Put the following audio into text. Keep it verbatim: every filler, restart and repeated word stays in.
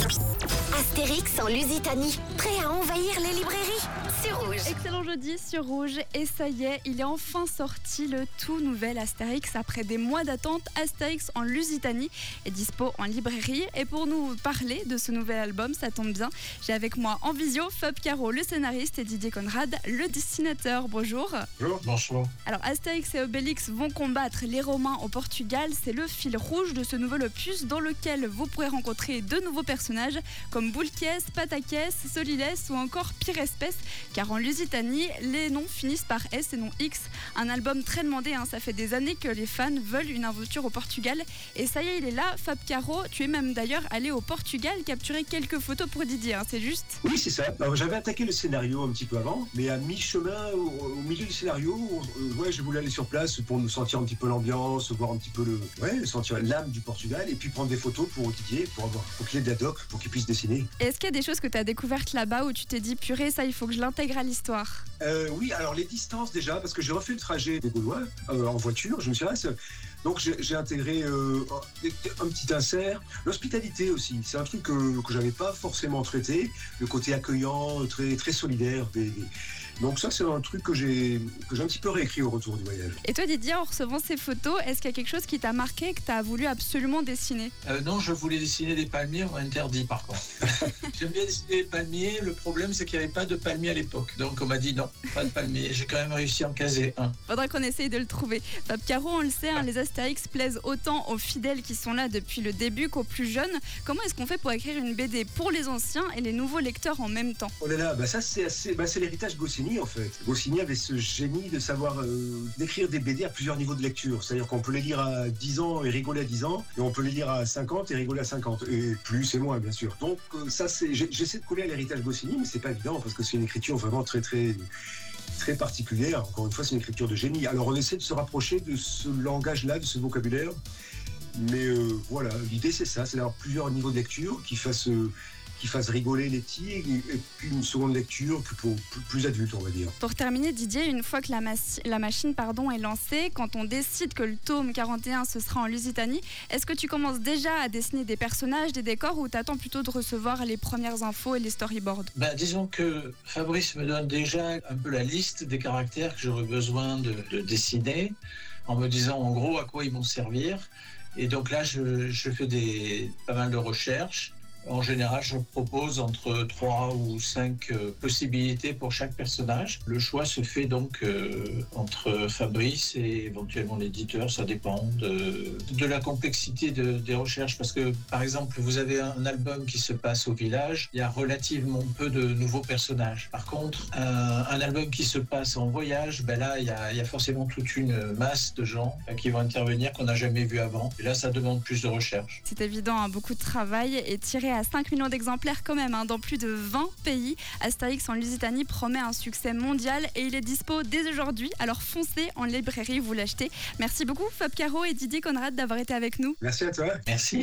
Astérix en Lusitanie, prêt à envahir les librairies sur Rouge. Excellent jeudi sur Rouge, et ça y est, il est enfin sorti le tout nouvel Astérix. Après des mois d'attente, Astérix en Lusitanie est dispo en librairie. Et pour nous parler de ce nouvel album, ça tombe bien, j'ai avec moi en visio Fab Caro, le scénariste, et Didier Conrad, le dessinateur. Bonjour. Bonjour. Bonjour. Alors Astérix et Obélix vont combattre les Romains au Portugal. C'est le fil rouge de ce nouvel opus dans lequel vous pourrez rencontrer de nouveaux personnages comme Boulquiès, Patakès, Solilès ou encore Pire Espèce, car en Lusitanie, les noms finissent par S et non X. Un album très demandé, hein, ça fait des années que les fans veulent une aventure au Portugal. Et ça y est, il est là. Fab Caro, tu es même d'ailleurs allé au Portugal capturer quelques photos pour Didier, hein, c'est juste? Oui, c'est ça. Alors, j'avais attaqué le scénario un petit peu avant, mais à mi-chemin, au, au milieu du scénario, euh, ouais, je voulais aller sur place pour nous sentir un petit peu l'ambiance, voir un petit peu le, ouais, sentir l'âme du Portugal, et puis prendre des photos pour Didier, pour avoir, pour qu'il ait de la doc, pour qu'il puisse dessiner. Est-ce qu'il y a des choses que tu as découvertes là-bas où tu t'es dit, purée, ça, il faut que je l'intègre à l'histoire? euh, Oui, alors les distances déjà, parce que j'ai refait le trajet des Gaulois euh, en voiture, je me suis dit, donc j'ai, j'ai intégré euh, un petit insert. L'hospitalité aussi, c'est un truc que, que j'avais pas forcément traité, le côté accueillant, très, très solidaire. Des, des... Donc ça, c'est un truc que j'ai, que j'ai un petit peu réécrit au retour du voyage. Et toi, Didier, en recevant ces photos, est-ce qu'il y a quelque chose qui t'a marqué, que tu as voulu absolument dessiner? euh, Non, je voulais dessiner des palmiers, on m'a interdit par contre. J'aime bien dessiner des palmiers, le problème c'est qu'il n'y avait pas de palmiers à l'époque. Donc on m'a dit non, pas de palmiers. J'ai quand même réussi à en caser un. Faudra qu'on essaye de le trouver. Fab Caro, on le sait, hein, les Astérix plaisent autant aux fidèles qui sont là depuis le début qu'aux plus jeunes. Comment est-ce qu'on fait pour écrire une B D pour les anciens et les nouveaux lecteurs en même temps? Oh là là, bah ça c'est, assez, bah c'est l'héritage Goscinny en fait. Goscinny avait ce génie de savoir euh, d'écrire des B D à plusieurs niveaux de lecture. C'est-à-dire qu'on peut les lire à dix ans et rigoler à dix ans, et on peut les lire à cinquante et rigoler à cinquante. Et plus et moins bien sûr. Donc euh, ça c'est, j'essaie de coller à l'héritage Goscinny, mais c'est pas évident parce que c'est une écriture vraiment très très très particulière. Encore une fois, c'est une écriture de génie. Alors on essaie de se rapprocher de ce langage-là, de ce vocabulaire. Mais euh, voilà, l'idée c'est ça, c'est d'avoir plusieurs niveaux de lecture qui fassent, euh, qui fassent rigoler les petits, et puis une seconde lecture pour plus, plus adulte, on va dire. Pour terminer, Didier, une fois que la, mas- la machine pardon, est lancée, quand on décide que le tome quarante et un ce sera en Lusitanie, est-ce que tu commences déjà à dessiner des personnages, des décors, ou t'attends plutôt de recevoir les premières infos et les storyboards? Ben, disons que Fabrice me donne déjà un peu la liste des caractères que j'aurais besoin de, de dessiner, en me disant en gros à quoi ils vont servir. Et donc là, je, je fais des, pas mal de recherches. En général, je propose entre trois ou cinq euh, possibilités pour chaque personnage. Le choix se fait donc euh, entre Fabrice et éventuellement l'éditeur, ça dépend de, de la complexité de, des recherches. Parce que, par exemple, vous avez un album qui se passe au village, il y a relativement peu de nouveaux personnages. Par contre, un, un album qui se passe en voyage, ben là, il y, a, il y a forcément toute une masse de gens qui vont intervenir qu'on n'a jamais vu avant. Et là, ça demande plus de recherche. C'est évident, hein, beaucoup de travail, et tiré à cinq millions d'exemplaires quand même, hein, dans plus de vingt pays. Astérix en Lusitanie promet un succès mondial et il est dispo dès aujourd'hui. Alors foncez en librairie, vous l'achetez. Merci beaucoup Fab Caro et Didier Conrad d'avoir été avec nous. Merci à toi. Merci.